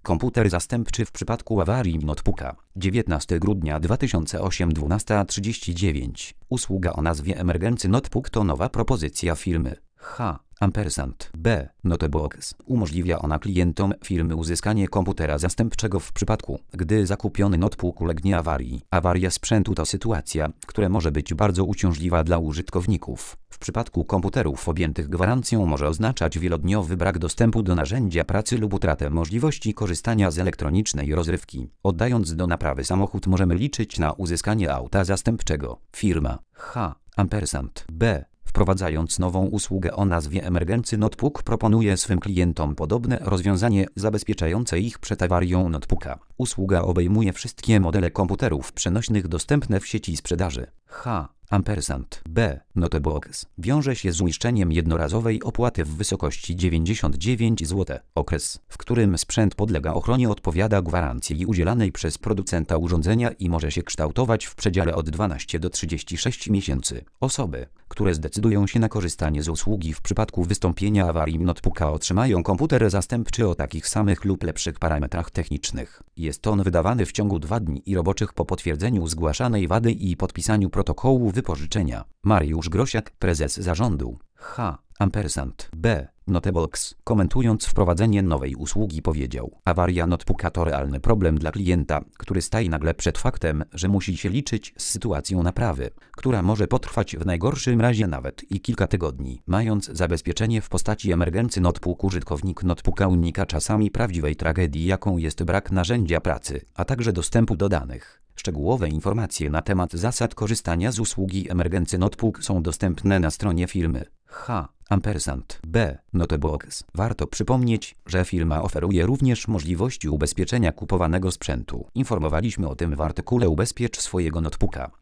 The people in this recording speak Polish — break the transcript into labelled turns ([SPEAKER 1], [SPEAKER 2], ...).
[SPEAKER 1] Komputer zastępczy w przypadku awarii notebooka. 19 grudnia 2008 12:39. Usługa o nazwie Emergency Notebook to nowa propozycja firmy H&B Notebooks. Umożliwia ona klientom firmy uzyskanie komputera zastępczego w przypadku, gdy zakupiony notebook ulegnie awarii. Awaria sprzętu to sytuacja, która może być bardzo uciążliwa dla użytkowników. W przypadku komputerów objętych gwarancją może oznaczać wielodniowy brak dostępu do narzędzia pracy lub utratę możliwości korzystania z elektronicznej rozrywki. Oddając do naprawy samochód, możemy liczyć na uzyskanie auta zastępczego. Firma H&B, wprowadzając nową usługę o nazwie Emergency Notebook, proponuje swym klientom podobne rozwiązanie zabezpieczające ich przed awarią notebooka. Usługa obejmuje wszystkie modele komputerów przenośnych dostępne w sieci sprzedaży. H&B Notebooks wiąże się z uiszczeniem jednorazowej opłaty w wysokości 99 zł. Okres, w którym sprzęt podlega ochronie, odpowiada gwarancji udzielanej przez producenta urządzenia i może się kształtować w przedziale od 12 do 36 miesięcy. Osoby, które zdecydują się na korzystanie z usługi w przypadku wystąpienia awarii notebooka, otrzymają komputer zastępczy o takich samych lub lepszych parametrach technicznych. Jest on wydawany w ciągu 2 dni roboczych po potwierdzeniu zgłaszanej wady i podpisaniu protokołu wypożyczenia. Mariusz Grosiak, prezes zarządu H&B Notebooks, komentując wprowadzenie nowej usługi, powiedział: awaria notebooka to realny problem dla klienta, który staje nagle przed faktem, że musi się liczyć z sytuacją naprawy, która może potrwać w najgorszym razie nawet i kilka tygodni. Mając zabezpieczenie w postaci Emergency Notebook, użytkownik notebooka unika czasami prawdziwej tragedii, jaką jest brak narzędzia pracy, a także dostępu do danych. Szczegółowe informacje na temat zasad korzystania z usługi Emergency Notebook są dostępne na stronie firmy H&B Notebooks. Warto przypomnieć, że firma oferuje również możliwości ubezpieczenia kupowanego sprzętu. Informowaliśmy o tym w artykule Ubezpiecz swojego notebooka.